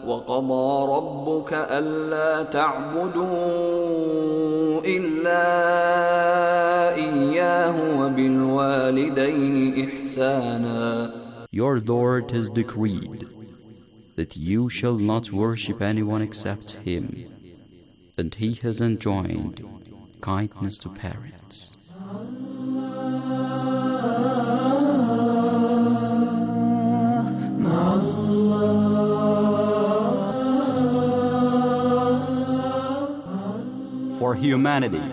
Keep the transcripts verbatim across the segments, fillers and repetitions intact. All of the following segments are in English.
وقضى ربك ألا تعبدوا إلا إياه وبالوالدين إحسانا. Your Lord has decreed that you shall not worship anyone except Him, and He has enjoined kindness to parents. For humanity,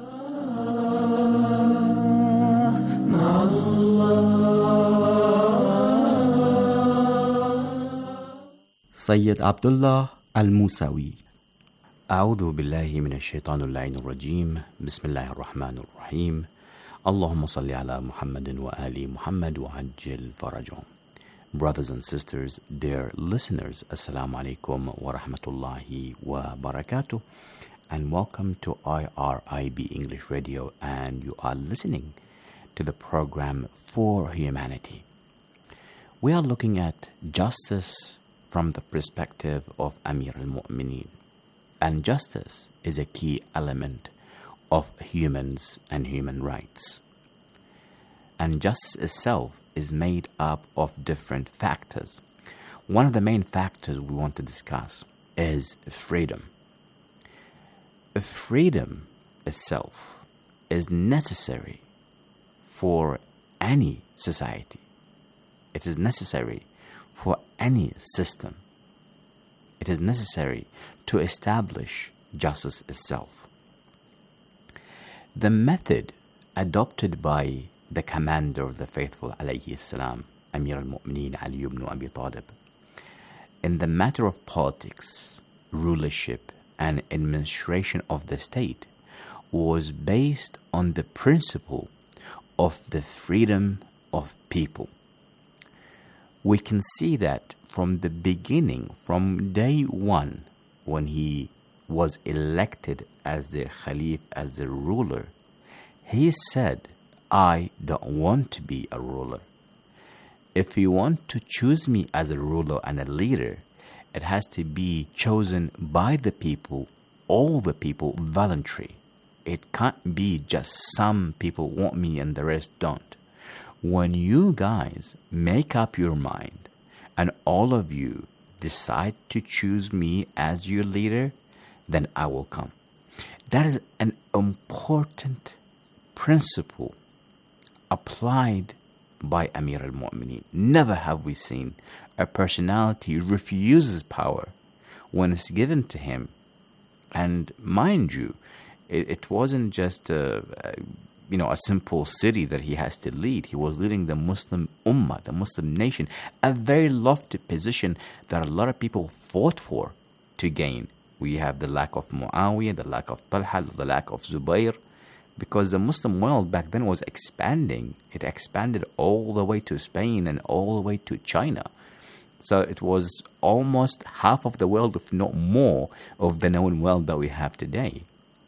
Sayyid Abdullah Al-Musawi. أعوذ بالله من الشيطان اللعين الرجيم. بسم الله الرحمن الرحيم. اللهم صل على محمد وآل محمد وعجل فرجهم. Brothers and sisters, dear listeners, Assalamu alaikum wa rahmatullahi wa barakatuh, and welcome to I R I B English Radio, and you are listening to the program For Humanity. We are looking at justice from the perspective of Amir al-Mu'mineen. And justice is a key element of humans and human rights. And justice itself is made up of different factors. One of the main factors we want to discuss is freedom. Freedom itself is necessary for any society. It is necessary for any system. It is necessary to establish justice itself. The method adopted by the commander of the faithful, alayhi salam, Amir al-Mu'mineen Ali ibn Abi Talib, in the matter of politics, rulership, and administration of the state was based on the principle of the freedom of people. We can see that from the beginning, from day one, when he was elected as the Khalif, as the ruler, he said, I don't want to be a ruler. If you want to choose me as a ruler and a leader, it has to be chosen by the people, all the people, voluntary. It can't be just some people want me and the rest don't. When you guys make up your mind and all of you decide to choose me as your leader, then I will come. That is an important principle applied by Amir al-Mu'mineen. Never have we seen a personality refuses power when it's given to him. And mind you, it, it wasn't just a, a you know, a simple city that he has to lead. He was leading the Muslim Ummah, the Muslim nation, a very lofty position that a lot of people fought for to gain. We have the lack of Muawiyah, the lack of Talha, the lack of Zubayr, because the Muslim world back then was expanding. It expanded all the way to Spain and all the way to China. So it was almost half of the world, if not more, of the known world that we have today.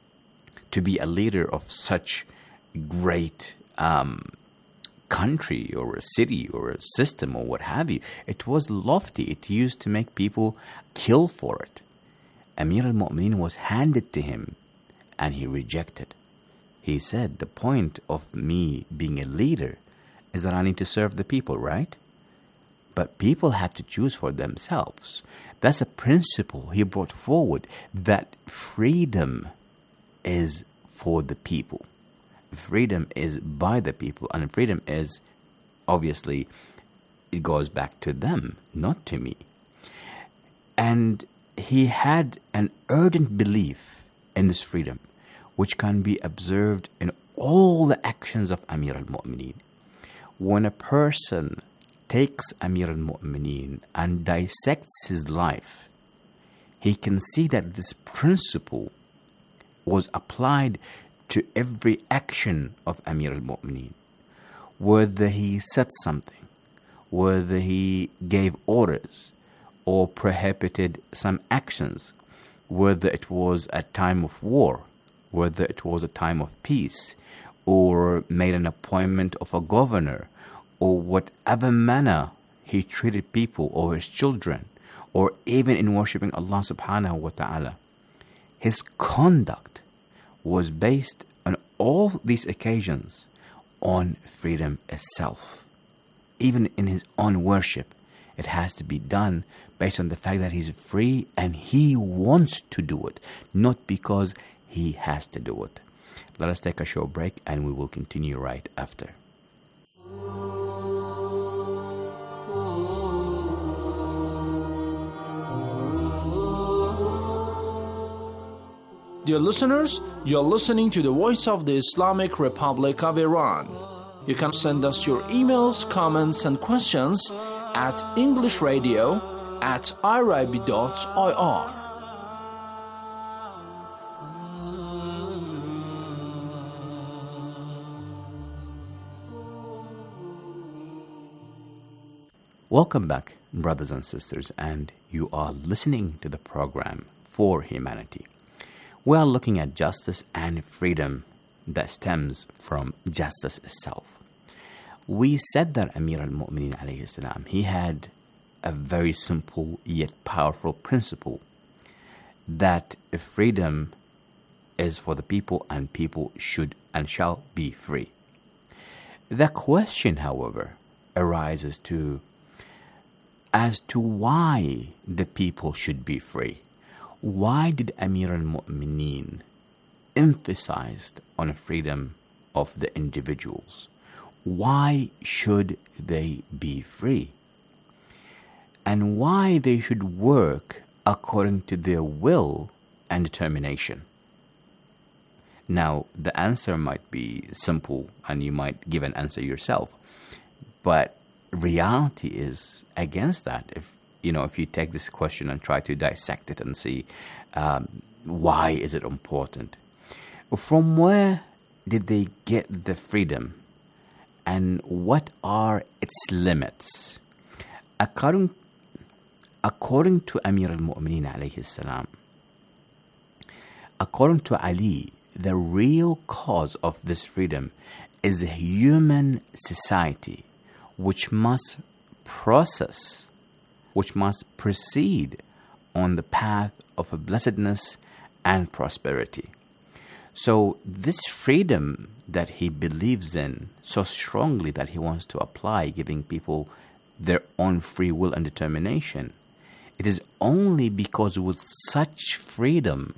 To be a leader of such great um, country or a city or a system or what have you, it was lofty. It used to make people kill for it. Amir al-Mu'mineen was handed to him and he rejected. He said, the point of me being a leader is that I need to serve the people, right? But people have to choose for themselves. That's a principle he brought forward, that freedom is for the people. Freedom is by the people, and freedom is, obviously, it goes back to them, not to me. And he had an ardent belief in this freedom, which can be observed in all the actions of Amir al-Mu'mineen. When a person takes Amir al-Mu'mineen and dissects his life, he can see that this principle was applied to every action of Amir al-Mu'mineen. Whether he said something, whether he gave orders or prohibited some actions, whether it was a time of war, whether it was a time of peace, or made an appointment of a governor, or whatever manner he treated people or his children, or even in worshipping Allah subhanahu wa ta'ala. His conduct was based on all these occasions on freedom itself. Even in his own worship, it has to be done based on the fact that he's free and he wants to do it, not because he has to do it. Let us take a short break and we will continue right after. Dear listeners, you're listening to the voice of the Islamic Republic of Iran. You can send us your emails, comments, and questions at englishradio at irib dot I R. Welcome back, brothers and sisters, and you are listening to the program For Humanity. We are looking at justice and freedom that stems from justice itself. We said that Amir al-Mu'mineen alayhi salam, he had a very simple yet powerful principle that freedom is for the people and people should and shall be free. The question, however, arises to as to why the people should be free. Why did Amir al-Mu'mineen emphasize on freedom of the individuals? Why should they be free? And why they should work according to their will and determination? Now, the answer might be simple and you might give an answer yourself. But reality is against that. If you know, if you take this question and try to dissect it and see um, why is it important? From where did they get the freedom? And what are its limits? According, according to Amir al-Mu'mineen alayhi salam, according to Ali, the real cause of this freedom is a human society which must process, which must proceed on the path of a blessedness and prosperity. So this freedom that he believes in so strongly that he wants to apply, giving people their own free will and determination, it is only because with such freedom,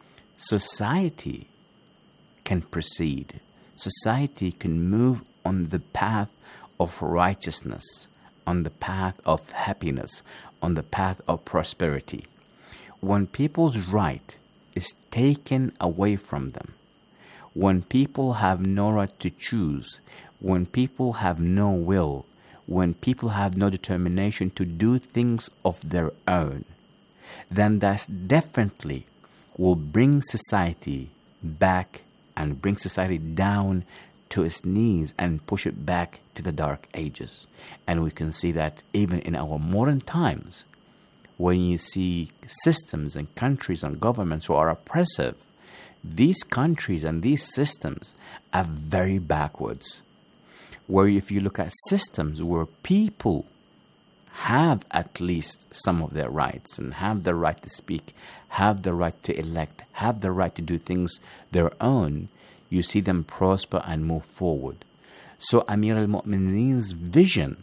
society can proceed. Society can move on the path of righteousness, on the path of happiness, on the path of prosperity. When people's right is taken away from them, when people have no right to choose, when people have no will, when people have no determination to do things of their own, then that definitely will bring society back and bring society down to its knees and push it back to the dark ages. And we can see that even in our modern times, when you see systems and countries and governments who are oppressive, these countries and these systems are very backwards. Where if you look at systems where people have at least some of their rights and have the right to speak, have the right to elect, have the right to do things their own, you see them prosper and move forward. So Amir al-Mu'mineen's vision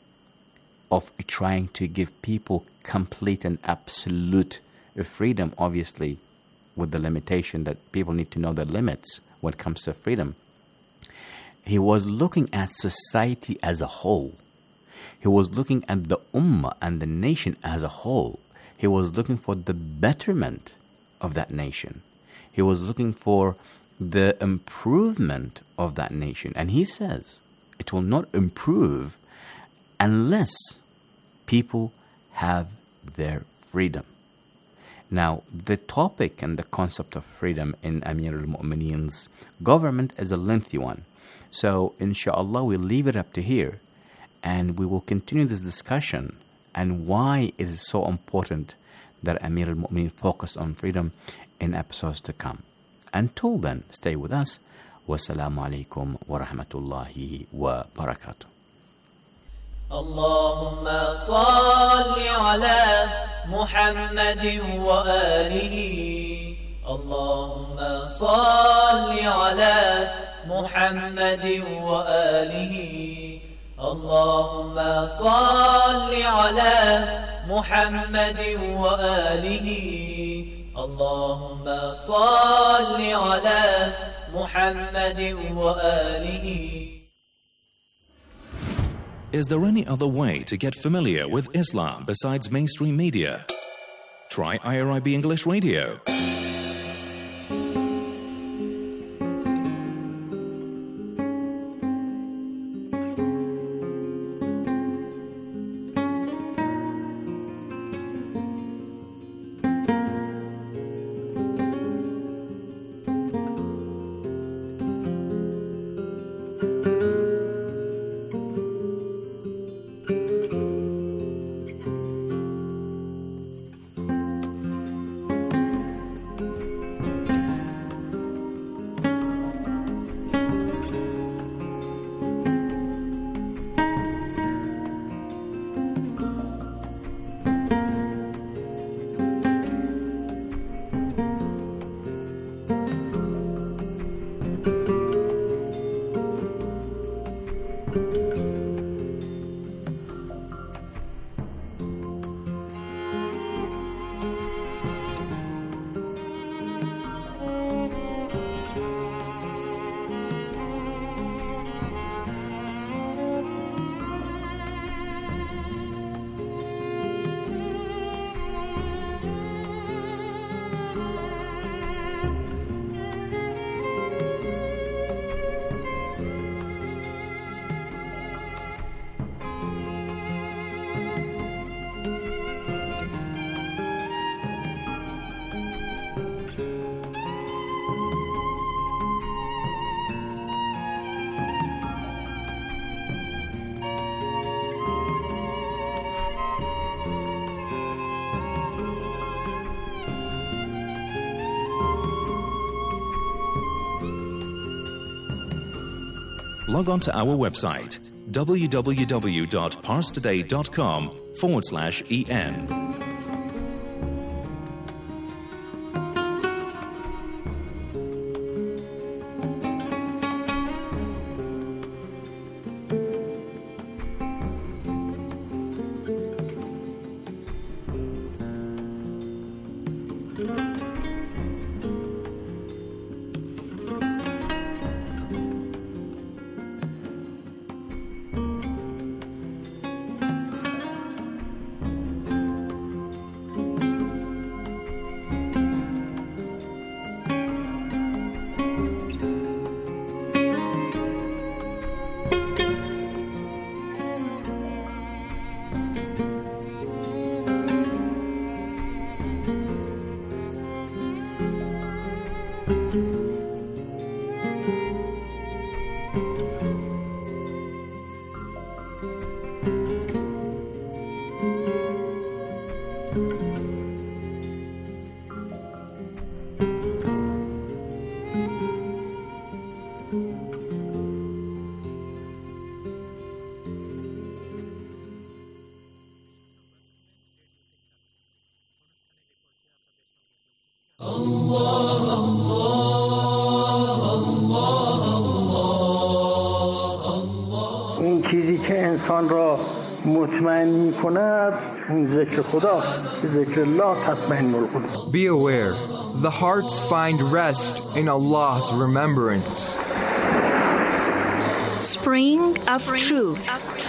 of trying to give people complete and absolute freedom, obviously with the limitation that people need to know the limits when it comes to freedom, he was looking at society as a whole. He was looking at the ummah and the nation as a whole. He was looking for the betterment of that nation. He was looking for the improvement of that nation. And he says it will not improve unless people have their freedom. Now, the topic and the concept of freedom in Amir al-Mu'mineen's government is a lengthy one. So, inshallah, we'll leave it up to here. And we will continue this discussion and why is it so important that Amir al-Mu'mineen focused on freedom in episodes to come. Until then, stay with us. Wassalamu alaikum wa rahmatullahi wa barakatuh. Allahumma salli ala محمد وآله اللهم صل على محمد وآله اللهم صل على محمد وآله اللهم صل على محمد وآله. Is there any other way to get familiar with Islam besides mainstream media? Try I R I B English Radio. Log on to our website w w w dot pars today dot com forward slash en. این چیزی که انسان را مطمئن می کند اون ذکر خداست. ذکر الله تطمئن القلوب. Be aware, the hearts find rest in Allah's remembrance. Spring of Truth.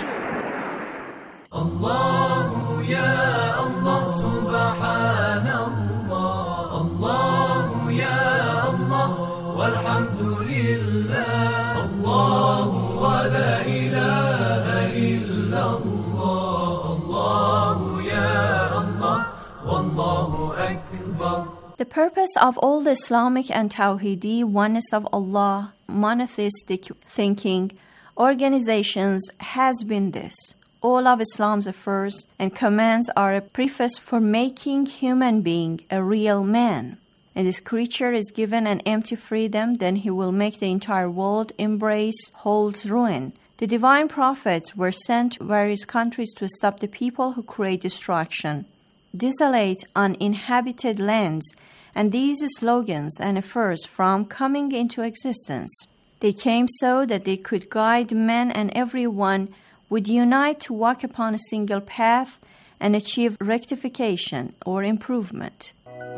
الله يا الله سبحان الله الله يا الله والحمد لله الله ولا إله إلا الله الله يا الله والله أكبر. The purpose of all the Islamic and Tawhidi oneness of Allah, monotheistic thinking, organizations has been this. All of Islam's affairs and commands are a preface for making human being a real man. And this creature is given an empty freedom, then he will make the entire world embrace Hold's ruin. The divine prophets were sent to various countries to stop the people who create destruction. desolate, uninhabited lands, and these slogans and affairs from coming into existence. They came so that they could guide men, and everyone would unite to walk upon a single path and achieve rectification or improvement.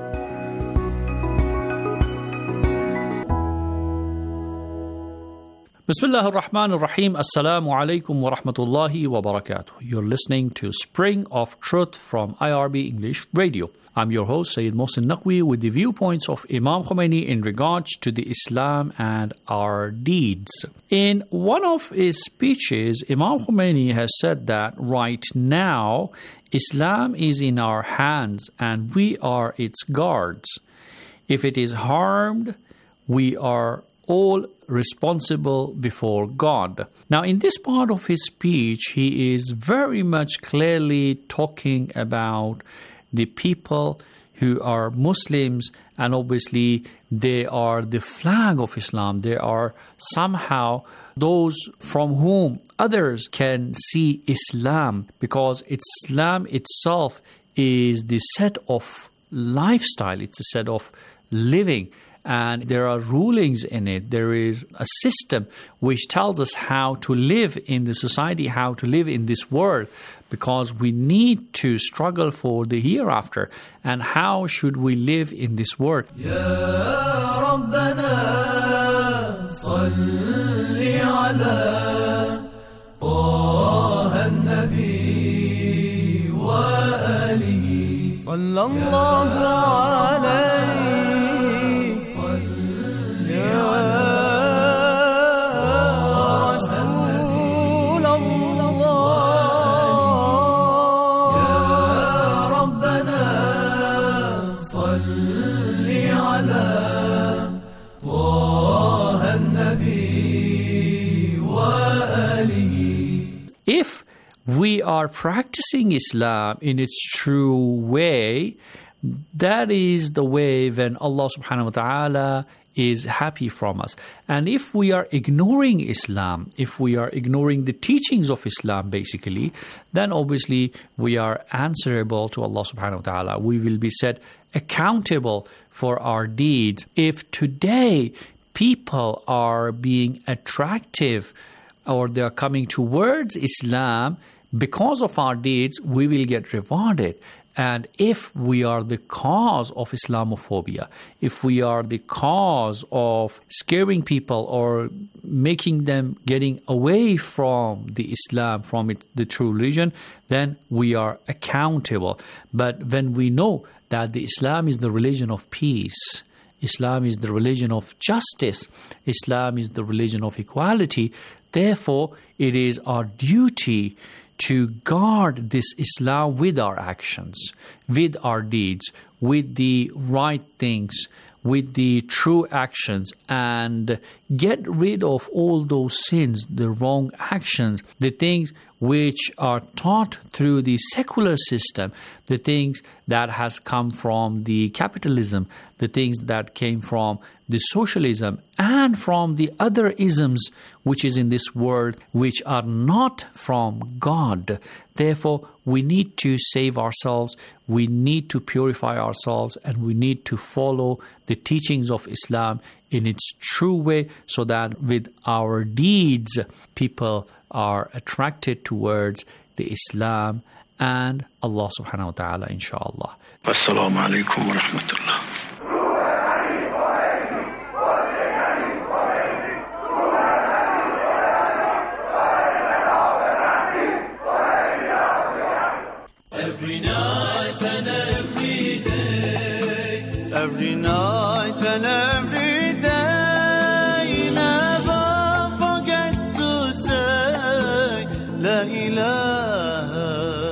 Bismillah ar-Rahman ar-Rahim. Assalamu alaikum wa rahmatullahi wa barakatuh. You're listening to Spring of Truth from I R B English Radio. I'm your host, Sayyid Mohsin Naqvi, with the viewpoints of Imam Khomeini in regards to the Islam and our deeds. In one of his speeches, Imam Khomeini has said that right now, Islam is in our hands and we are its guards. If it is harmed, we are all responsible before God. Now, in this part of his speech, he is very much clearly talking about the people who are Muslims, and obviously they are the flag of Islam. They are somehow those from whom others can see Islam, because Islam itself is the set of lifestyle, it's a set of living. And there are rulings in it. There is a system which tells us how to live in the society, how to live in this world, because we need to struggle for the hereafter. And how should we live in this world? Ya Rabbana, salli ala Taha an-Nabi wa alihi sallallahu alayhi. If we are practicing Islam in its true way, that is the way when Allah subhanahu wa ta'ala is happy from us. And if we are ignoring Islam, if we are ignoring the teachings of Islam basically, then obviously we are answerable to Allah subhanahu wa ta'ala. We will be set accountable for our deeds. If today people are being attractive or they are coming towards Islam because of our deeds, we will get rewarded. And if we are the cause of Islamophobia, if we are the cause of scaring people or making them getting away from the Islam, from it, the true religion, then we are accountable. But when we know that the Islam is the religion of peace, Islam is the religion of justice, Islam is the religion of equality, therefore it is our duty to guard this Islam with our actions, with our deeds, with the right things, with the true actions, and get rid of all those sins, the wrong actions, the things which are taught through the secular system, the things that has come from the capitalism, the things that came from the socialism, and from the other isms which is in this world, which are not from God. Therefore, we need to save ourselves, we need to purify ourselves, and we need to follow the teachings of Islam in its true way, so that with our deeds, people are attracted towards the Islam and Allah subhanahu wa ta'ala, inshallah. Assalamu alaikum wa rahmatullah. Every night and every day, every night and every day, never forget to say La ilaha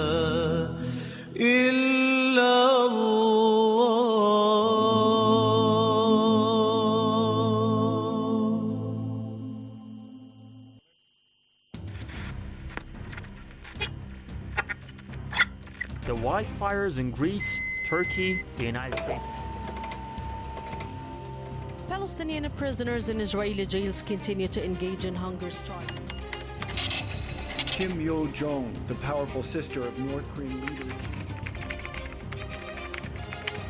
The wildfires in Greece, Turkey, the United States. Palestinian prisoners in Israeli jails continue to engage in hunger strikes. Kim Yo-jong, the powerful sister of North Korean leader.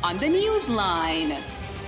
on the Newsline.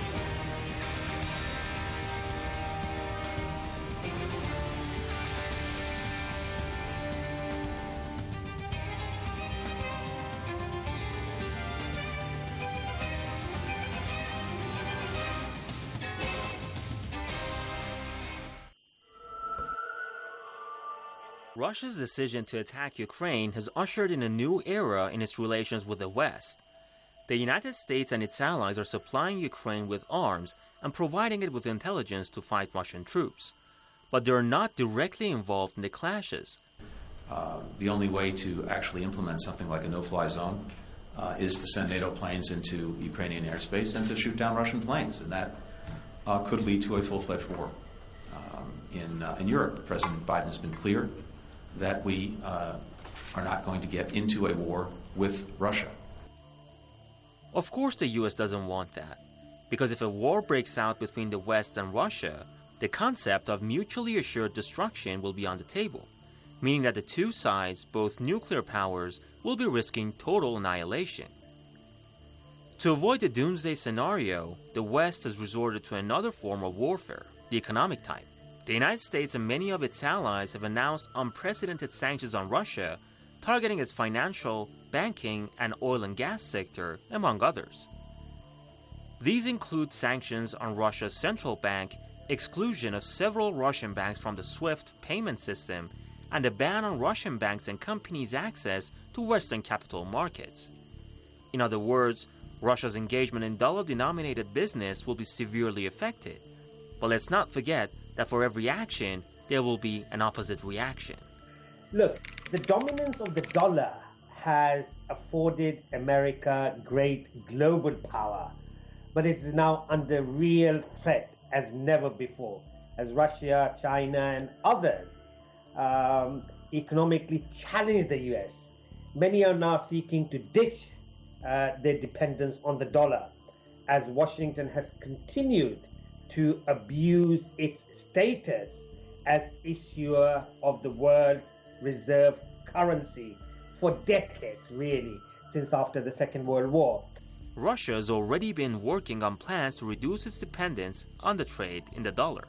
Russia's decision to attack Ukraine has ushered in a new era in its relations with the West. The United States and its allies are supplying Ukraine with arms and providing it with intelligence to fight Russian troops. But they're not directly involved in the clashes. Uh, the only way to actually implement something like a no-fly zone uh, is to send NATO planes into Ukrainian airspace and to shoot down Russian planes, and that uh, could lead to a full-fledged war. Um, in, uh, in Europe, President Biden has been clear that we uh, are not going to get into a war with Russia. Of course the U S doesn't want that, because if a war breaks out between the West and Russia, the concept of mutually assured destruction will be on the table, meaning that the two sides, both nuclear powers, will be risking total annihilation. To avoid the doomsday scenario, the West has resorted to another form of warfare, the economic type. The United States and many of its allies have announced unprecedented sanctions on Russia, targeting its financial, banking, and oil and gas sector, among others. These include sanctions on Russia's central bank, exclusion of several Russian banks from the SWIFT payment system, and a ban on Russian banks and companies' access to Western capital markets. In other words, Russia's engagement in dollar-denominated business will be severely affected. But let's not forget that for every action, there will be an opposite reaction. Look, the dominance of the dollar has afforded America great global power, but it is now under real threat as never before, as Russia, China, and others um, economically challenge the U S. Many are now seeking to ditch uh, their dependence on the dollar, as Washington has continued to abuse its status as issuer of the world's reserve currency for decades, really, since after the Second World War. Russia has already been working on plans to reduce its dependence on the trade in the dollar.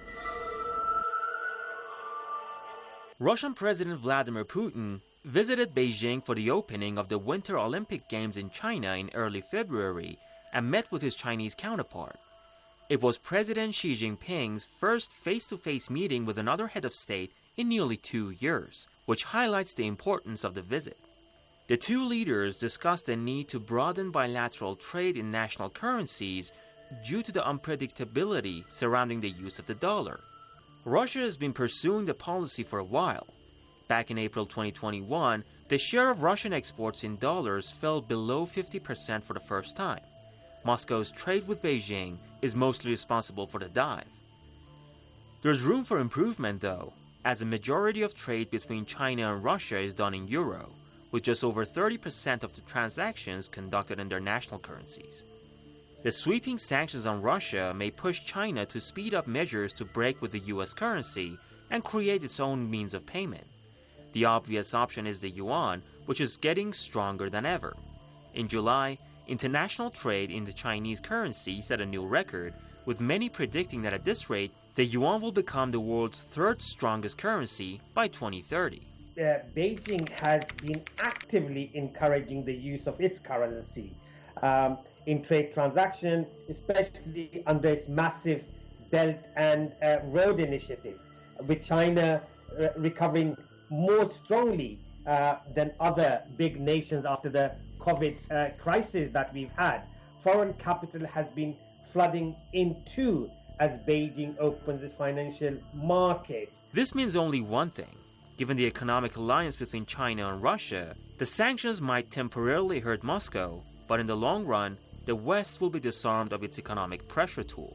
Russian President Vladimir Putin visited Beijing for the opening of the Winter Olympic Games in China in early February and met with his Chinese counterpart. It was President Xi Jinping's first face-to-face meeting with another head of state in nearly two years, which highlights the importance of the visit. The two leaders discussed the need to broaden bilateral trade in national currencies due to the unpredictability surrounding the use of the dollar. Russia has been pursuing the policy for a while. Back in April twenty twenty-one, the share of Russian exports in dollars fell below fifty percent for the first time. Moscow's trade with Beijing is mostly responsible for the dive. There's room for improvement, though, as the majority of trade between China and Russia is done in euro, with just over thirty percent of the transactions conducted in their national currencies. The sweeping sanctions on Russia may push China to speed up measures to break with the U S currency and create its own means of payment. The obvious option is the yuan, which is getting stronger than ever. In July, international trade in the Chinese currency set a new record, with many predicting that at this rate, the yuan will become the world's third strongest currency by twenty thirty. Uh, Beijing has been actively encouraging the use of its currency um, in trade transactions, especially under its massive Belt and uh, Road Initiative, with China uh, recovering more strongly uh, than other big nations after the COVID uh, crisis that we've had. Foreign capital has been flooding in too as Beijing opens its financial markets. This means only one thing. Given the economic alliance between China and Russia, the sanctions might temporarily hurt Moscow, but in the long run, the West will be disarmed of its economic pressure tool.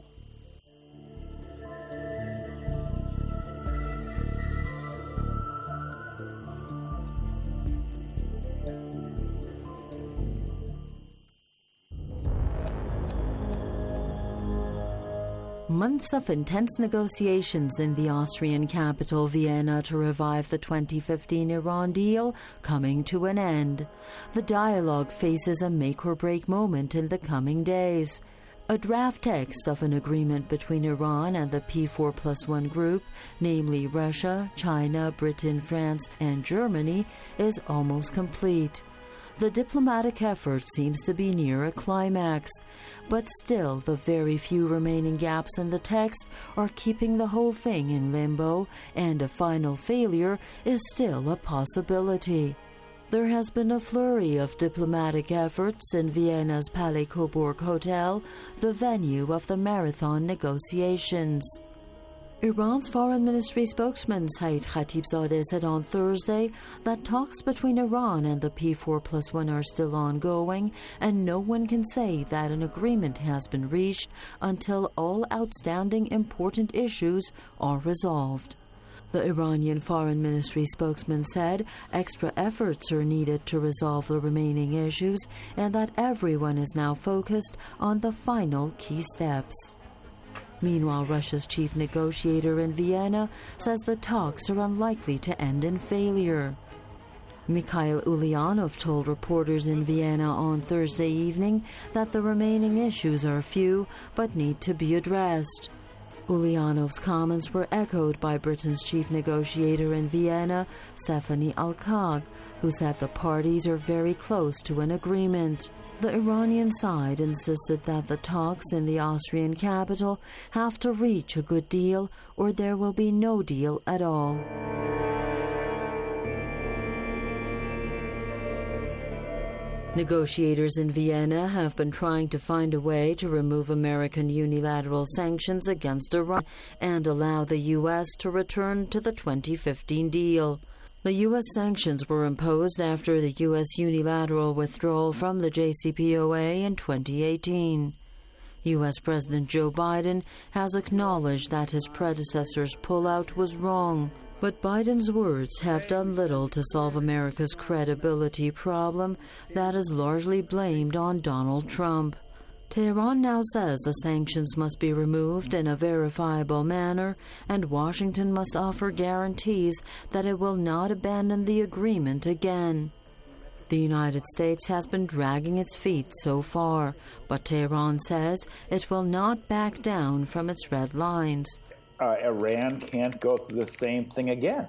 Months of intense negotiations in the Austrian capital Vienna to revive the twenty fifteen Iran deal coming to an end. The dialogue faces a make-or-break moment in the coming days. A draft text of an agreement between Iran and the P four plus one group, namely Russia, China, Britain, France, and Germany, is almost complete. The diplomatic effort seems to be near a climax, but still the very few remaining gaps in the text are keeping the whole thing in limbo, and a final failure is still a possibility. There has been a flurry of diplomatic efforts in Vienna's Palais Coburg Hotel, the venue of the marathon negotiations. Iran's foreign ministry spokesman Saeed Khatibzadeh said on Thursday that talks between Iran and the P four plus one are still ongoing, and no one can say that an agreement has been reached until all outstanding important issues are resolved. The Iranian foreign ministry spokesman said extra efforts are needed to resolve the remaining issues and that everyone is now focused on the final key steps. Meanwhile, Russia's chief negotiator in Vienna says the talks are unlikely to end in failure. Mikhail Ulyanov told reporters in Vienna on Thursday evening that the remaining issues are few but need to be addressed. Ulyanov's comments were echoed by Britain's chief negotiator in Vienna, Stephanie Alkag, who said the parties are very close to an agreement. The Iranian side insisted that the talks in the Austrian capital have to reach a good deal or there will be no deal at all. Negotiators in Vienna have been trying to find a way to remove American unilateral sanctions against Iran and allow the U S to return to the twenty fifteen deal. The U S sanctions were imposed after the U S unilateral withdrawal from the J C P O A in twenty eighteen. U S President Joe Biden has acknowledged that his predecessor's pullout was wrong, but Biden's words have done little to solve America's credibility problem that is largely blamed on Donald Trump. Tehran now says the sanctions must be removed in a verifiable manner, and Washington must offer guarantees that it will not abandon the agreement again. The United States has been dragging its feet so far, but Tehran says it will not back down from its red lines. Uh, Iran can't go through the same thing again.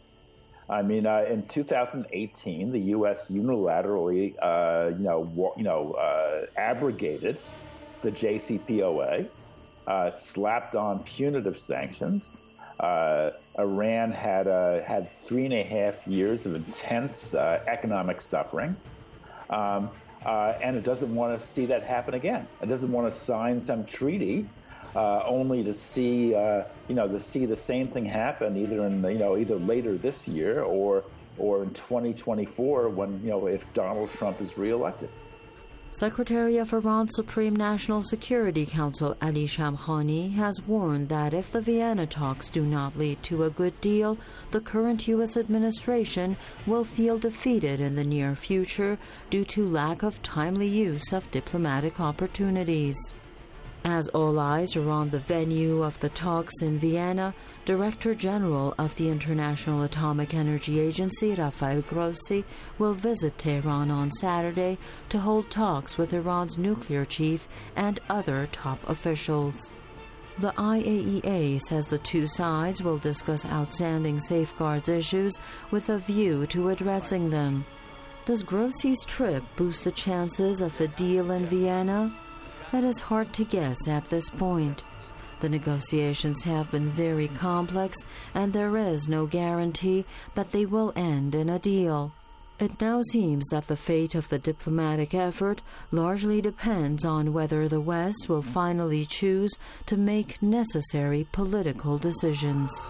I mean, uh, in two thousand eighteen, the U S unilaterally, uh, you know, wa- you know, uh, abrogated the J C P O A, uh, slapped on punitive sanctions. Uh, Iran had uh, had three and a half years of intense uh, economic suffering, um, uh, and it doesn't want to see that happen again. It doesn't want to sign some treaty. Uh, only to see, uh, you know, to see the same thing happen either in, you know, either later this year or or in twenty twenty-four when, you know, if Donald Trump is reelected. Secretary of Iran's Supreme National Security Council Ali Shamkhani has warned that if the Vienna talks do not lead to a good deal, the current U S administration will feel defeated in the near future due to lack of timely use of diplomatic opportunities. As all eyes are on the venue of the talks in Vienna, Director General of the International Atomic Energy Agency, Rafael Grossi, will visit Tehran on Saturday to hold talks with Iran's nuclear chief and other top officials. The I A E A says the two sides will discuss outstanding safeguards issues with a view to addressing them. Does Grossi's trip boost the chances of a deal in Vienna? It is hard to guess at this point. The negotiations have been very complex, and there is no guarantee that they will end in a deal. It now seems that the fate of the diplomatic effort largely depends on whether the West will finally choose to make necessary political decisions.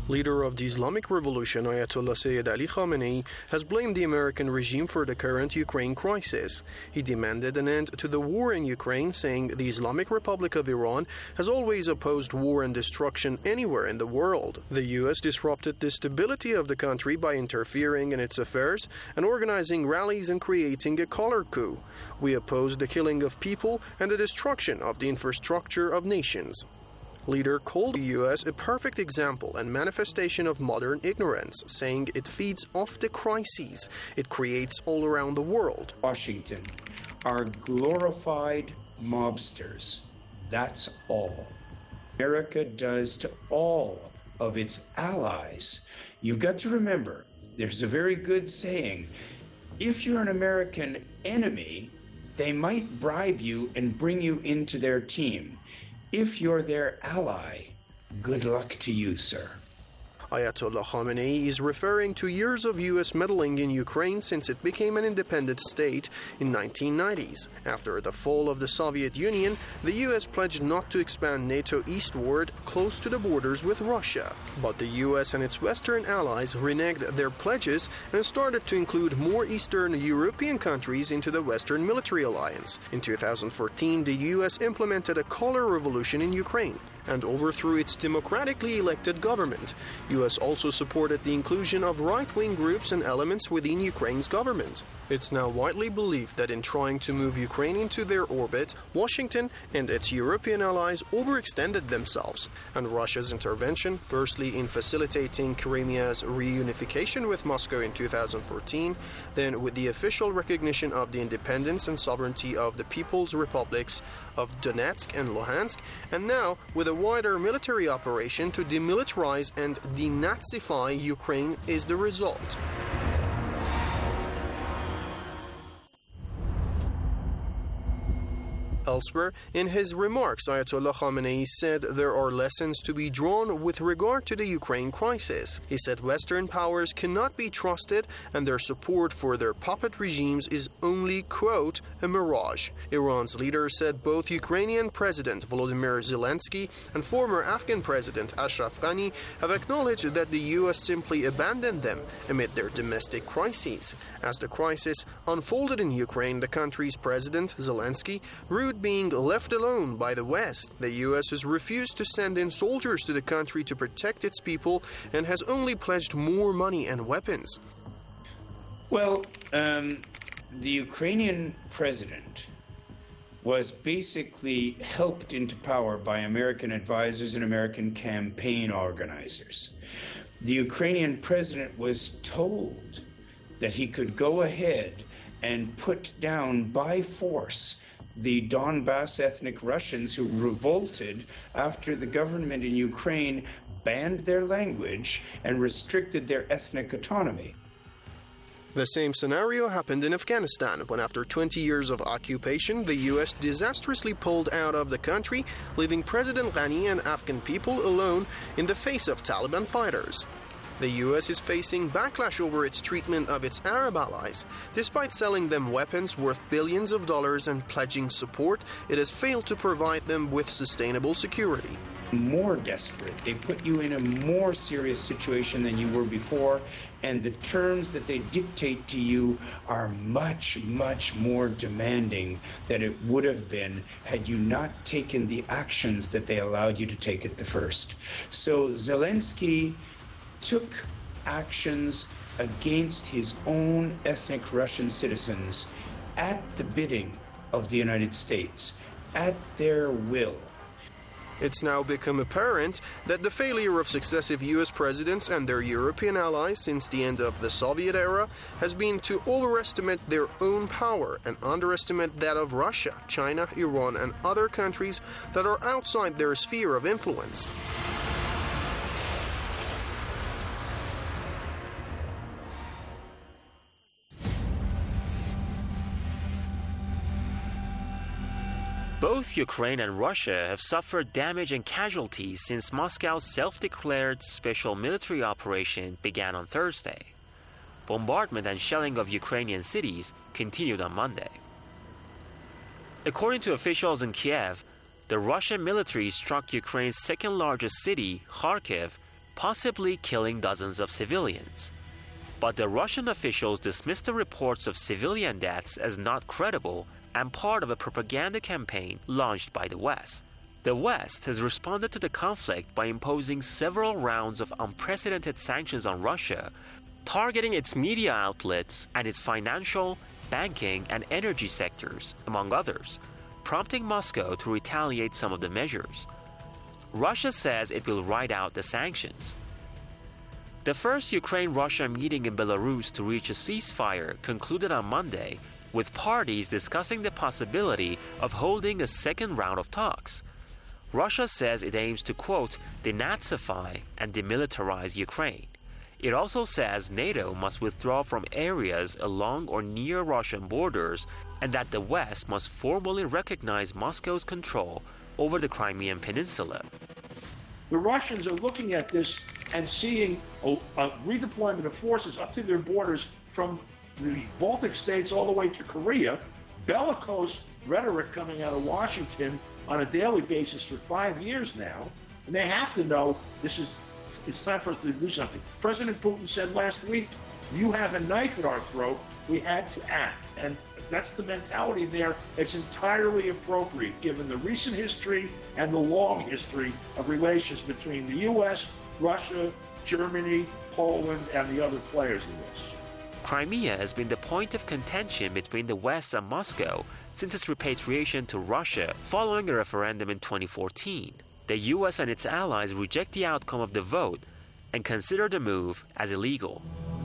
Leader of the Islamic Revolution, Ayatollah Sayyid Ali Khamenei, has blamed the American regime for the current Ukraine crisis. He demanded an end to the war in Ukraine, saying the Islamic Republic of Iran has always opposed war and destruction anywhere in the world. The U S disrupted the stability of the country by interfering in its affairs and organizing rallies and creating a color coup. We oppose the killing of people and the destruction of the infrastructure of nations. Leader called the U S a perfect example and manifestation of modern ignorance, saying it feeds off the crises it creates all around the world. Washington are glorified mobsters. That's all. America does to all of its allies. You've got to remember, there's a very good saying, if you're an American enemy, they might bribe you and bring you into their team. If you're their ally, good luck to you, sir. Ayatollah Khamenei is referring to years of U S meddling in Ukraine since it became an independent state in nineteen nineties. After the fall of the Soviet Union, the U S pledged not to expand NATO eastward close to the borders with Russia. But the U S and its Western allies reneged their pledges and started to include more Eastern European countries into the Western military alliance. In two thousand fourteen, the U S implemented a color revolution in Ukraine and overthrew its democratically elected government. U S also supported the inclusion of right-wing groups and elements within Ukraine's government. It's now widely believed that in trying to move Ukraine into their orbit, Washington and its European allies overextended themselves, and Russia's intervention, firstly in facilitating Crimea's reunification with Moscow in two thousand fourteen, then with the official recognition of the independence and sovereignty of the People's Republics of Donetsk and Luhansk, and now with a wider military operation to demilitarize and denazify Ukraine is the result. Elsewhere, in his remarks, Ayatollah Khamenei said there are lessons to be drawn with regard to the Ukraine crisis. He said Western powers cannot be trusted and their support for their puppet regimes is only, quote, a mirage. Iran's leader said both Ukrainian President Volodymyr Zelensky and former Afghan President Ashraf Ghani have acknowledged that the U S simply abandoned them amid their domestic crises. As the crisis unfolded in Ukraine, the country's President Zelensky rued being left alone by the West. The U S has refused to send in soldiers to the country to protect its people and has only pledged more money and weapons. Well, um, the Ukrainian president was basically helped into power by American advisors and American campaign organizers. The Ukrainian president was told that he could go ahead and put down by force the Donbas ethnic Russians who revolted after the government in Ukraine banned their language and restricted their ethnic autonomy. The same scenario happened in Afghanistan, when after twenty years of occupation, the U S disastrously pulled out of the country, leaving President Ghani and Afghan people alone in the face of Taliban fighters. The U S is facing backlash over its treatment of its Arab allies. Despite selling them weapons worth billions of dollars and pledging support, it has failed to provide them with sustainable security. More desperate. They put you in a more serious situation than you were before, and the terms that they dictate to you are much, much more demanding than it would have been had you not taken the actions that they allowed you to take at the first. So Zelensky took actions against his own ethnic Russian citizens at the bidding of the United States, at their will. It's now become apparent that the failure of successive U S presidents and their European allies since the end of the Soviet era has been to overestimate their own power and underestimate that of Russia, China, Iran, and other countries that are outside their sphere of influence. Both Ukraine and Russia have suffered damage and casualties since Moscow's self-declared special military operation began on Thursday. Bombardment and shelling of Ukrainian cities continued on Monday. According to officials in Kiev, the Russian military struck Ukraine's second-largest city, Kharkiv, possibly killing dozens of civilians. But the Russian officials dismissed the reports of civilian deaths as not credible and part of a propaganda campaign launched by the West. The West has responded to the conflict by imposing several rounds of unprecedented sanctions on Russia, targeting its media outlets and its financial, banking, and energy sectors, among others, prompting Moscow to retaliate some of the measures. Russia says it will ride out the sanctions. The first Ukraine-Russia meeting in Belarus to reach a ceasefire concluded on Monday, with parties discussing the possibility of holding a second round of talks. Russia says it aims to, quote, denazify and demilitarize Ukraine. It also says NATO must withdraw from areas along or near Russian borders and that the West must formally recognize Moscow's control over the Crimean Peninsula. The Russians are looking at this and seeing a, a redeployment of forces up to their borders from the Baltic states all the way to Korea, bellicose rhetoric coming out of Washington on a daily basis for five years now, and they have to know this is it's time for us to do something. President Putin said last week, you have a knife at our throat, we had to act. And that's the mentality there. It's entirely appropriate given the recent history and the long history of relations between the U S, Russia, Germany, Poland, and the other players in this. Crimea has been the point of contention between the West and Moscow since its repatriation to Russia following a referendum in twenty fourteen. The U S and its allies reject the outcome of the vote and consider the move as illegal.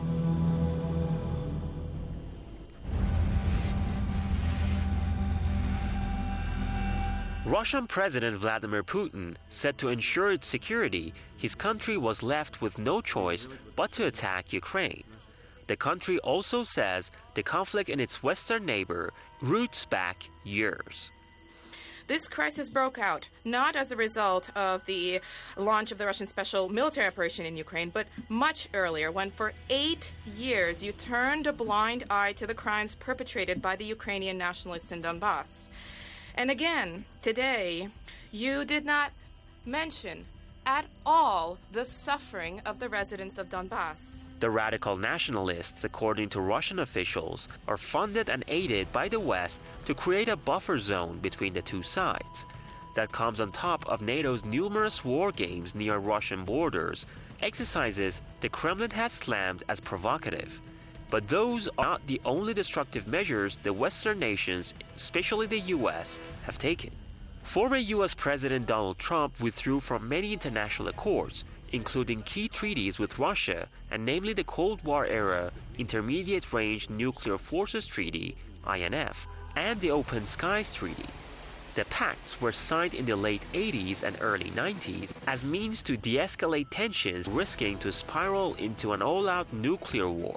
Russian President Vladimir Putin said to ensure its security, his country was left with no choice but to attack Ukraine. The country also says the conflict in its western neighbor roots back years. This crisis broke out not as a result of the launch of the Russian special military operation in Ukraine, but much earlier, when for eight years you turned a blind eye to the crimes perpetrated by the Ukrainian nationalists in Donbass. And again, today, you did not mention at all the suffering of the residents of Donbass. The radical nationalists, according to Russian officials, are funded and aided by the West to create a buffer zone between the two sides. That comes on top of NATO's numerous war games near Russian borders, exercises the Kremlin has slammed as provocative. But those are not the only destructive measures the Western nations, especially the U S, have taken. Former U S President Donald Trump withdrew from many international accords, including key treaties with Russia, and namely the Cold War-era Intermediate Range Nuclear Forces Treaty, I N F, and the Open Skies Treaty. The pacts were signed in the late eighties and early nineties as means to de-escalate tensions, risking to spiral into an all-out nuclear war.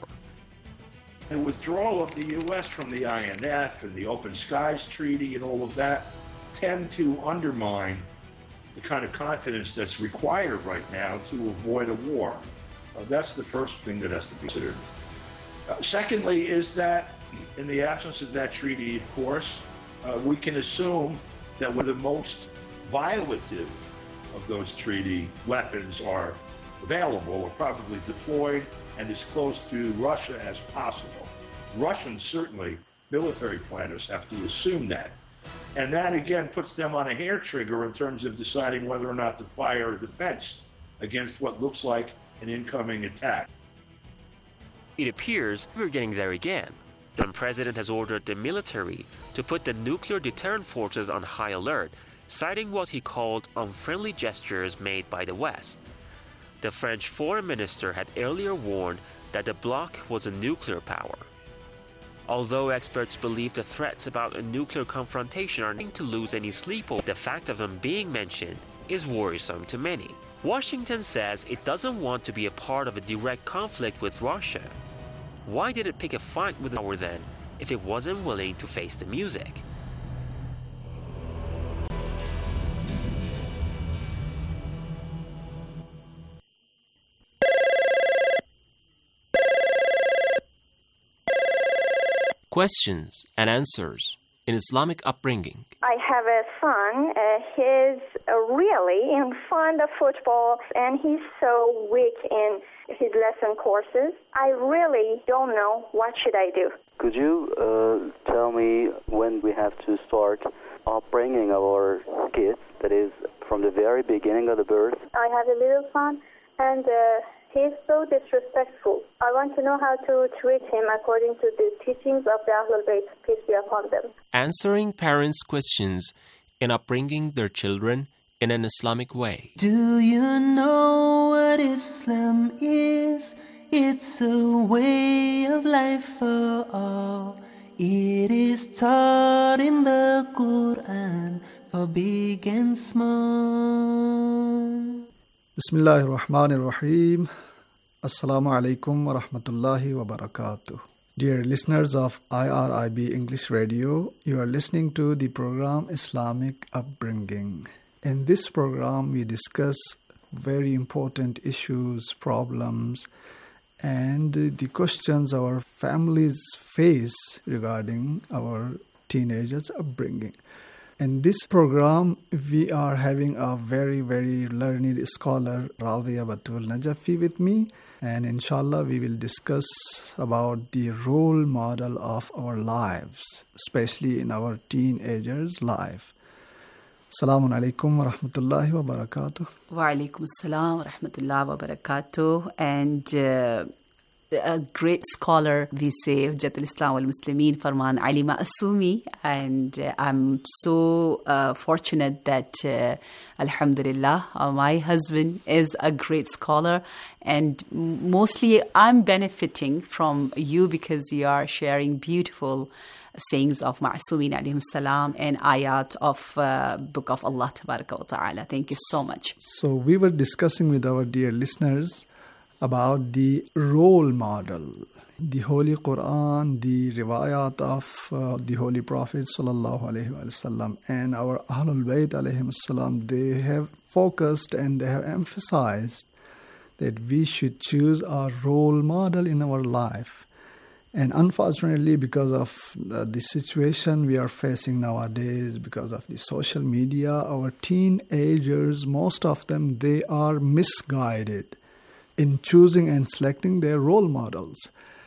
The withdrawal of the U S from the I N F and the Open Skies Treaty and all of that tend to undermine the kind of confidence that's required right now to avoid a war. Uh, that's the first thing that has to be considered. Uh, secondly is that in the absence of that treaty, of course, uh, we can assume that where the most violative of those treaty weapons are available or probably deployed and as close to Russia as possible. Russians, certainly, military planners have to assume that. And that, again, puts them on a hair trigger in terms of deciding whether or not to fire a defense against what looks like an incoming attack. It appears we're getting there again. The president has ordered the military to put the nuclear deterrent forces on high alert, citing what he called unfriendly gestures made by the West. The French foreign minister had earlier warned that the bloc was a nuclear power. Although experts believe the threats about a nuclear confrontation are not to lose any sleep over, the fact of them being mentioned is worrisome to many. Washington says it doesn't want to be a part of a direct conflict with Russia. Why did it pick a fight with the power then, if it wasn't willing to face the music? Questions and answers in Islamic upbringing. I have a son. Uh, he's uh, really in fond of football, and he's so weak in his lesson courses. I really don't know what should I do. Could you uh, tell me when we have to start upbringing our kids, that is, from the very beginning of the birth? I have a little son, and uh, he's so disrespectful. I want to know how to treat him according to the teachings of the Ahlul Bayt, peace be upon them. Answering parents' questions in upbringing their children in an Islamic way. Do you know what Islam is? It's a way of life for all. It is taught in the Quran for big and small. Bismillahir Rahmanir Rahim. Assalamu alaikum wa rahmatullahi wa barakatuh. Dear listeners of I R I B English Radio, you are listening to the program Islamic Upbringing. In this program, we discuss very important issues, problems, and the questions our families face regarding our teenagers' upbringing. In this program, we are having a very, very learned scholar, Radhiya Batul Najafi, with me. And inshallah, we will discuss about the role model of our lives, especially in our teenagers' life. Assalamu alaikum wa rahmatullahi wa barakatuh. Wa alaikum assalam wa rahmatullahi wa barakatuh. And uh, a great scholar, we say, Hujjatul Islam wal Muslimin, Farman Ali Ma'asumi. And uh, I'm so uh, fortunate that, uh, alhamdulillah, uh, my husband is a great scholar. And mostly I'm benefiting from you because you are sharing beautiful sayings of Ma'asumin alayhim salam and ayat of uh, Book of Allah Tabaraka wa Ta'ala. Thank you so much. So we were discussing with our dear listeners about the role model, the Holy Quran, the riwayat of uh, the Holy Prophet sallallahu alaihi wasallam, and our Ahlul Bayt alayhim salam. They have focused and they have emphasized that we should choose a role model in our life. And unfortunately, because of uh, the situation we are facing nowadays, because of the social media, our teenagers, most of them, they are misguided in choosing and selecting their role models.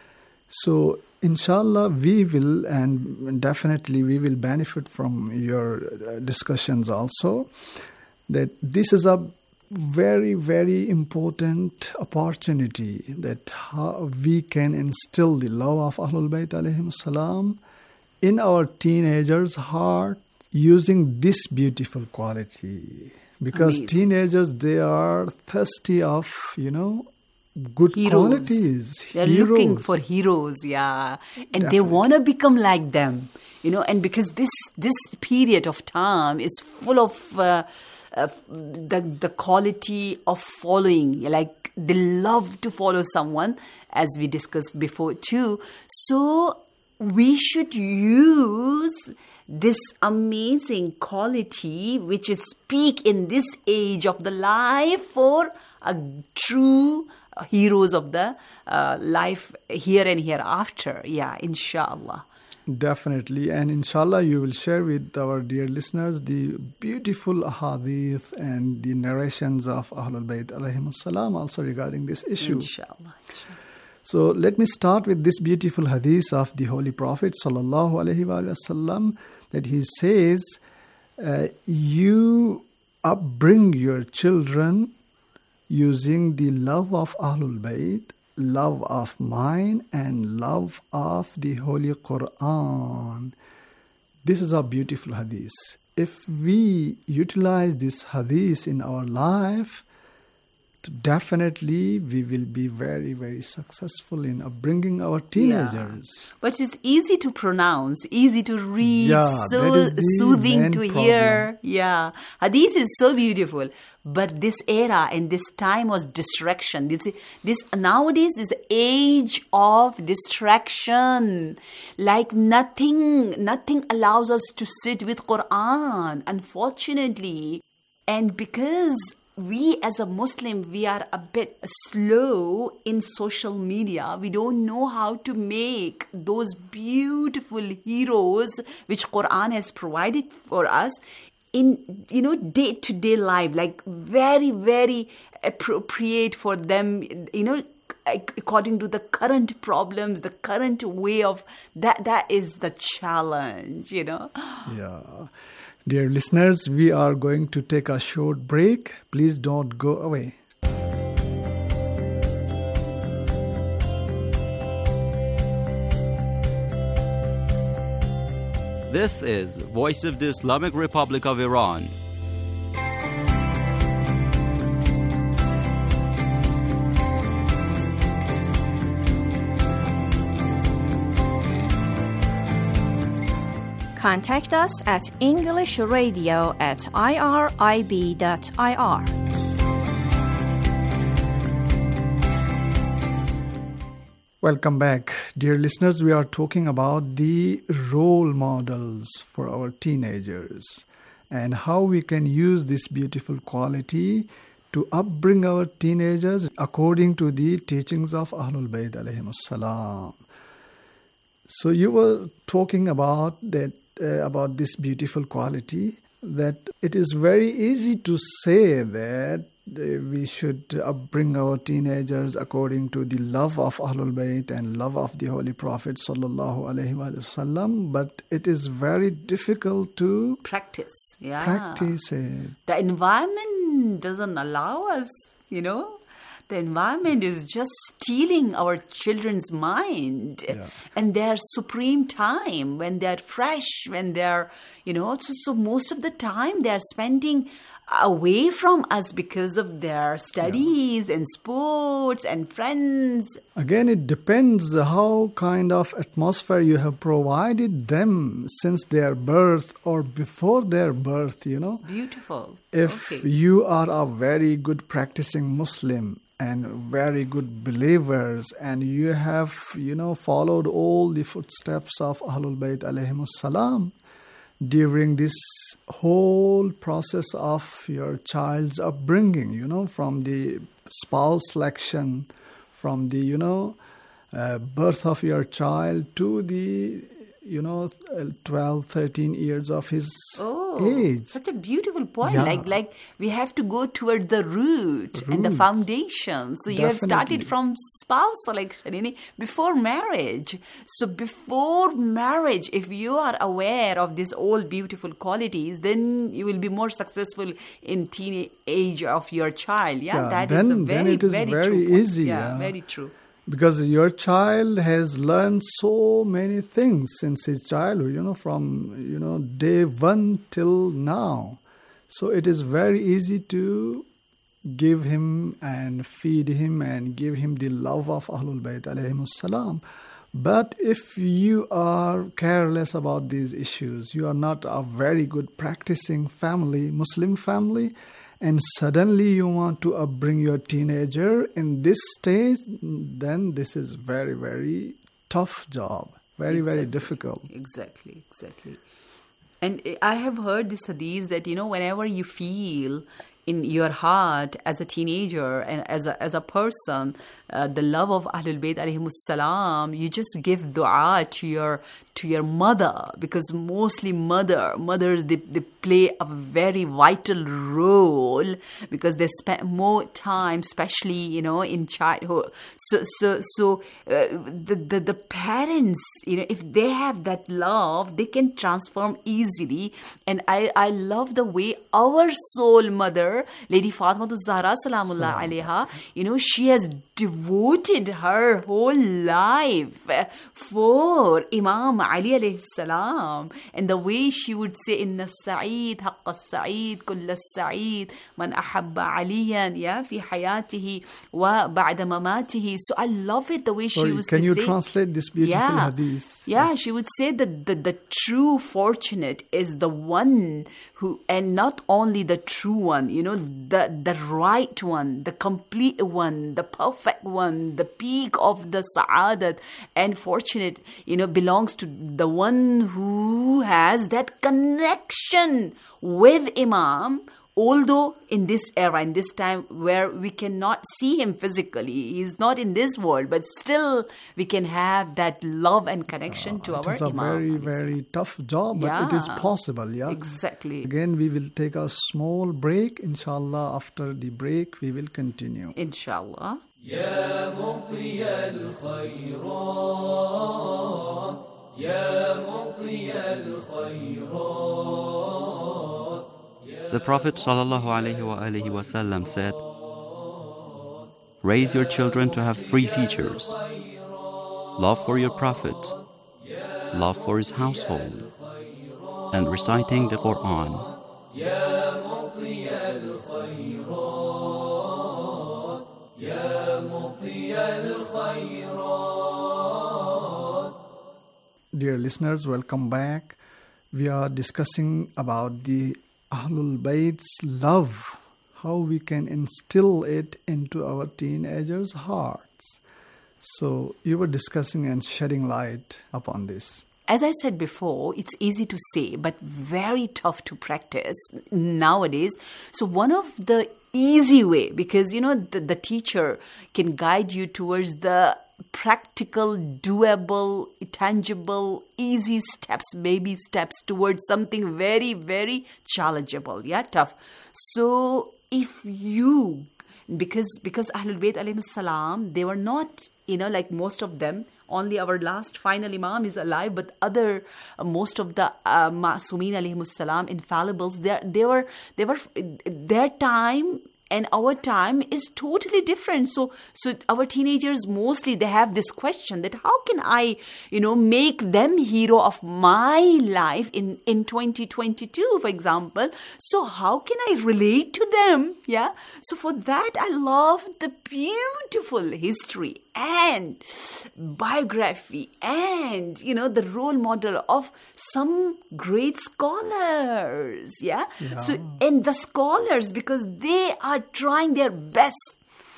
So, inshallah, we will, and definitely we will benefit from your uh, discussions also, that this is a very, very important opportunity that how we can instill the love of Ahlul Bayt alayhim salam in our teenagers' heart using this beautiful quality. Because Amazing. Teenagers, they are thirsty of, you know, good heroes. Qualities. They're heroes. looking for heroes, yeah. And Definitely. They want to become like them, you know, and because this, this period of time is full of... Uh, Uh, the the quality of following, like they love to follow someone, as we discussed before too. So we should use this amazing quality which is peak in this age of the life for a true heroes of the uh, life here and hereafter. Yeah, inshallah. Definitely, and inshallah you will share with our dear listeners the beautiful ahadith and the narrations of Ahlul Bayt alayhim salam also regarding this issue. Inshallah. So let me start with this beautiful hadith of the Holy Prophet sallallahu alaihi wasallam, that he says, uh, you upbring your children using the love of Ahlul Bayt, love of mine, and love of the Holy Quran. This is a beautiful hadith. If we utilize this hadith in our life, definitely we will be very, very successor in upbringing our teenagers. Yeah. But it's easy to pronounce, easy to read, yeah, so soothing to problem. hear. Yeah, hadith is so beautiful. But this era and this time was distraction. This, this nowadays this age of distraction. Like nothing, nothing allows us to sit with Quran, unfortunately. And because we as a Muslim, we are a bit slow in social media. We don't know how to make those beautiful heroes which Quran has provided for us in, you know, day-to-day life, like very, very appropriate for them, you know, according to the current problems, the current way of that. That is the challenge, you know. Yeah. Dear listeners, we are going to take a short break. Please don't go away. This is Voice of the Islamic Republic of Iran. Contact us at englishradio at irib dot I R. Welcome back. Dear listeners, we are talking about the role models for our teenagers and how we can use this beautiful quality to upbring our teenagers according to the teachings of Ahlul Bayt alayhimus salam. So you were talking about that uh, about this beautiful quality, that it is very easy to say that uh, we should upbring our teenagers according to the love of Ahlul Bayt and love of the Holy Prophet sallallahu alaihi wasallam, but it is very difficult to practice. Yeah, practice it. The environment doesn't allow us, you know. The environment is just stealing our children's mind yeah. and their supreme time when they're fresh, when they're, you know, so, so most of the time they're spending away from us because of their studies yeah. and sports and friends. Again, it depends how kind of atmosphere you have provided them since their birth or before their birth, you know. Beautiful. If okay. you are a very good practicing Muslim and very good believers, and you have, you know, followed all the footsteps of Ahlul Bayt alayhimus salam during this whole process of your child's upbringing, you know, from the spouse selection, from the, you know, uh, birth of your child to the, you know, twelve, thirteen years of his oh, age. Such a beautiful point. Yeah. Like, like we have to go toward the root, root. and the foundation. So you Definitely. have started from spouse selection before marriage. So before marriage, if you are aware of these all beautiful qualities, then you will be more successful in teenage of your child. Yeah, yeah that then, is a very, then it is very, very true easy. Yeah, yeah, very true. Because your child has learned so many things since his childhood, you know, from, you know, day one till now. So it is very easy to give him and feed him and give him the love of Ahlul Bayt alayhimus salam. But if you are careless about these issues, you are not a very good practicing family, Muslim family, and suddenly you want to upbring your teenager in this stage, then this is very, very tough job. Very, exactly. very difficult. Exactly, exactly. And I have heard this hadith that, you know, whenever you feel in your heart as a teenager and as a, as a person, uh, the love of Ahlul Bayt alayhimus salam, you just give dua to your to your mother, because mostly mother mothers they, they play a very vital role because they spend more time, especially, you know, in childhood. So so so uh, the, the the parents, you know, if they have that love, they can transform easily. And I I love the way our soul mother, Lady Fatima Zahra Salamullah Alaiha, you know, she has devoted her whole life for Imam Ali alayhi salam, and the way she would say, Inna as-sa'id haqqa as-sa'id kulla as-sa'id man ahabba aliyan ya fi hayatihi wa ba'da mamatihi. So I love it the way Sorry, she was can to you say, translate this beautiful yeah, hadith? Yeah, she would say that the, the true fortunate is the one who, and not only the true one, you know, the the right one, the complete one, the perfect one, the peak of the sa'adat and fortunate, you know, belongs to the one who has that connection with Imam although in this era, in this time where we cannot see him physically, he's not in this world, but still we can have that love and connection uh, to our Imam. It is a very, very tough job, but yeah. it is possible. Yeah, exactly. Again, we will take a small break. Inshallah, after the break, we will continue. Inshallah. يا مطي الخيرات يا مطي الخيرات. The Prophet ﷺ said, raise your children to have three features: love for your Prophet, love for his household, and reciting the Quran. Dear listeners, welcome back. We are discussing about the Ahlul Bayt's love, how we can instill it into our teenagers' hearts. So you were discussing and shedding light upon this. As I said before, it's easy to say, but very tough to practice nowadays. So one of the easy way, because, you know, the, the teacher can guide you towards the practical, doable, tangible, easy steps, baby steps towards something very, very challengeable, yeah, tough. So if you, because because Ahlul Bayt alayhi salam, they were not, you know, like most of them, only our last final Imam is alive, but other, uh, most of the uh, Ma'sumin alayhi salam, infallibles, they, they were, they were, their time and our time is totally different. So, so our teenagers mostly, they have this question that how can I, you know, make them hero of my life in, in twenty twenty-two, for example. So how can I relate to them? Yeah. So for that, I love the beautiful history and biography and, you know, the role model of some great scholars. Yeah. yeah. So, and the scholars, because they are trying their best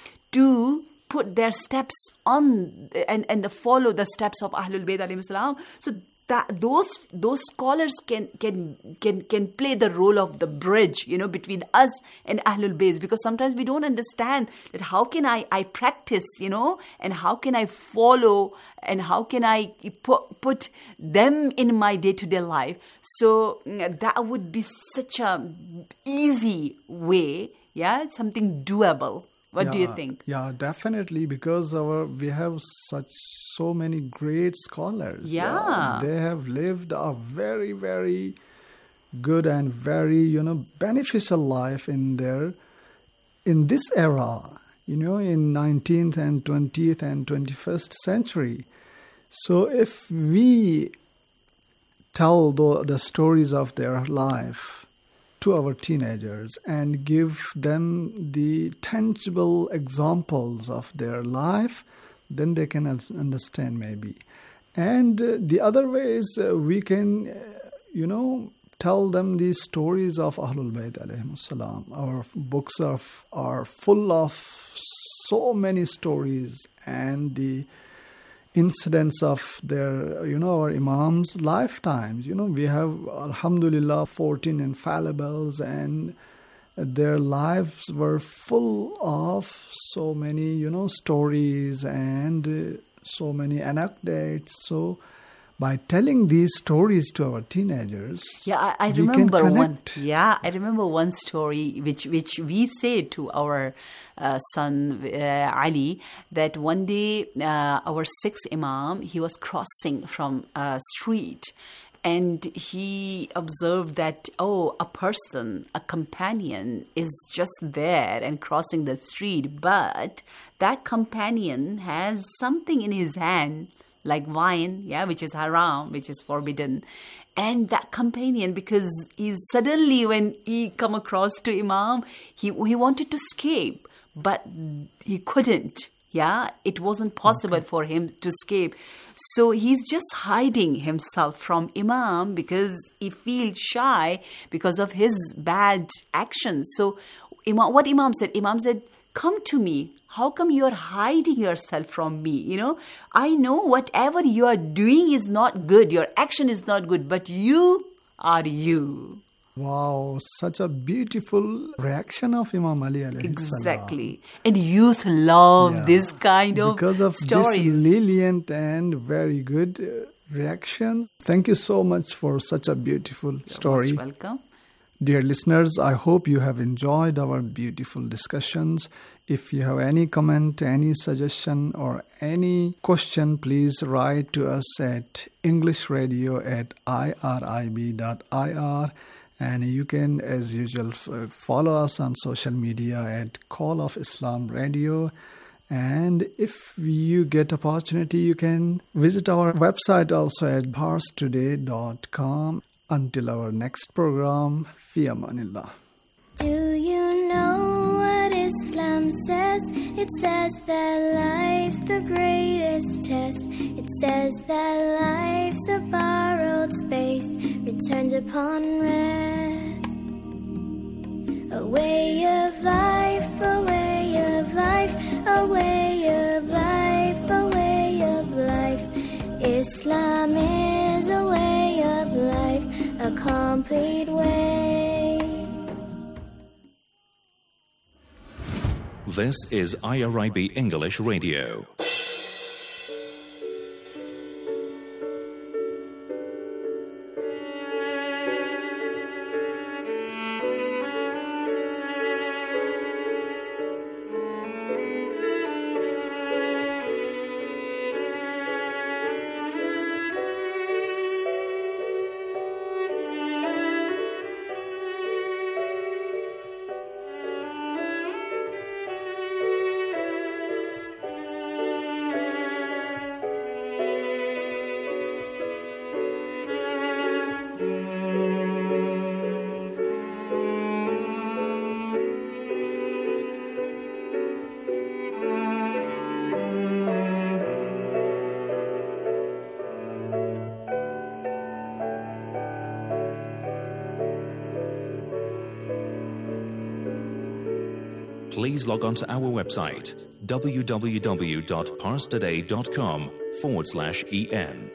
to put their steps on and, and follow the steps of Ahlul Bayt alayhi salam. So that those those scholars can can can can play the role of the bridge, you know, between us and Ahlul Bayt, because sometimes we don't understand that how can I, I practice, you know, and how can I follow and how can I put, put them in my day-to-day life. So that would be such a easy way. Yeah, it's something doable. What yeah, do you think? Yeah, definitely, because our we have such so many great scholars. Yeah. yeah. They have lived a very, very good and very, you know, beneficial life in their in this era, you know, in nineteenth and twentieth and twenty-first century. So if we tell the, the stories of their life to our teenagers and give them the tangible examples of their life, then they can understand maybe. And uh, the other way is uh, we can, uh, you know, tell them these stories of Ahlul Bayt alayhim salam. Our books are, are full of so many stories and the incidents of their, you know, our Imams' lifetimes. You know, we have, alhamdulillah, fourteen infallibles, and their lives were full of so many, you know, stories and uh, so many anecdotes. So by telling these stories to our teenagers, yeah, I, I we remember can one. Yeah, I remember one story which which we say to our uh, son uh, Ali, that one day uh, our sixth Imam, he was crossing from a street, and he observed that, oh, a person, a companion is just there and crossing the street, but that companion has something in his hand, like wine, yeah, which is haram, which is forbidden. And that companion, because he suddenly, when he come across to Imam, he he wanted to escape, but he couldn't. Yeah, it wasn't possible okay. for him to escape. So he's just hiding himself from Imam because he feels shy because of his bad actions. So Imam, what Imam said, Imam said, come to me. How come you are hiding yourself from me? You know, I know whatever you are doing is not good. Your action is not good, but you are you. Wow, such a beautiful reaction of Imam Ali alayhi Exactly. And youth love yeah. this kind of because of stories. This lenient and very good uh, reaction. Thank you so much for such a beautiful You're story. Most welcome. Dear listeners, I hope you have enjoyed our beautiful discussions. If you have any comment, any suggestion or any question, please write to us at englishradio at irib dot ir. And you can, as usual, f- follow us on social media at Call of Islam Radio. And if you get opportunity, you can visit our website also at bars today dot com. Until our next program, Fi Amanillah. Do you know what Islam says? It says that life's the greatest test. It says that life's a borrowed space, returned upon rest. A way of life, a way of life, a way of life, a way of life. Islam is a way of life, a complete way. This is I R I B English Radio. Please log on to our website, w w w dot pars today dot com forward slash en.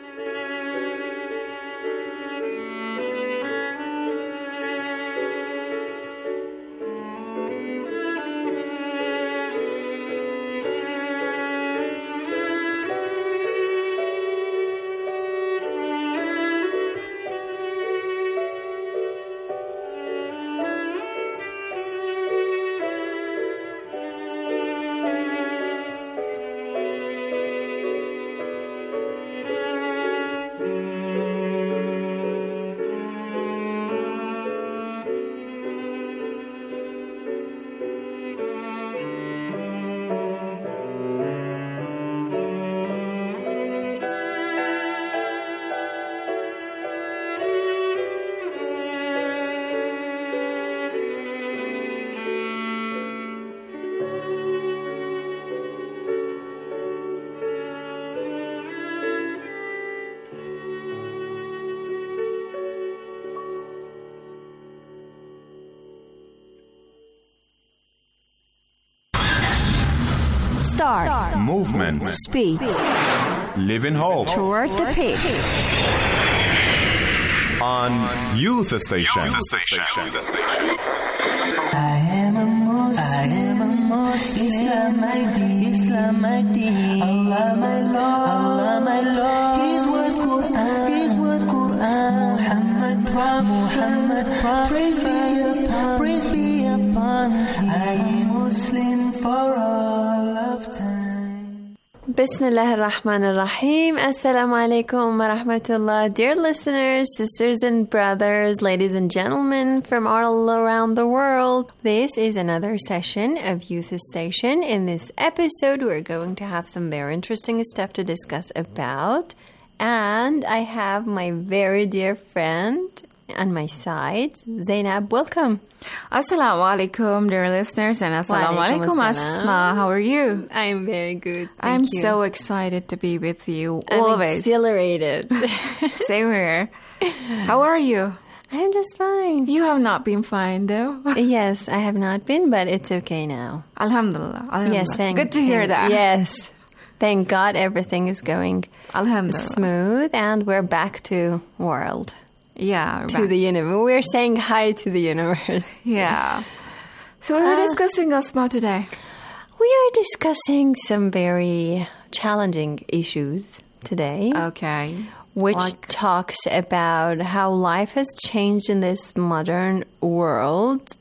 Start. Start. Movement. Speed. Live in hope. Toward the peak. On Youth Station. Youth Station. I am a Muslim. I am a Muslim. Islam my deen. Islam my deen. Allah my Lord. Allah my Lord. His word Quran. His word Quran. Muhammad Prophet. Muhammad Prophet. Praise be upon. Praise be upon. I am Muslim for all of time. Bismillah ar-Rahman ar-Rahim. Assalamu alaikum wa rahmatullah. Dear listeners, sisters and brothers, ladies and gentlemen from all around the world, this is another session of Youth Station. In this episode, we're going to have some very interesting stuff to discuss about. And I have my very dear friend on my side, Zainab. Welcome. Assalamu alaikum, dear listeners, and assalamu alaikum, Asma. How are you? I'm very good. Thank I'm you. so excited to be with you I'm always. Exhilarated. Same here. How are you? I'm just fine. You have not been fine, though. Yes, I have not been, but it's okay now. Alhamdulillah. Alhamdulillah. Yes, thank Good to hear thank, that. Yes. Thank God everything is going Alhamdulillah. smooth, and we're back to world. Yeah. To the universe. We're saying hi to the universe. Yeah. So what are we uh, discussing, Asma, today? We are discussing some very challenging issues today. Okay. Which like... talks about how life has changed in this modern world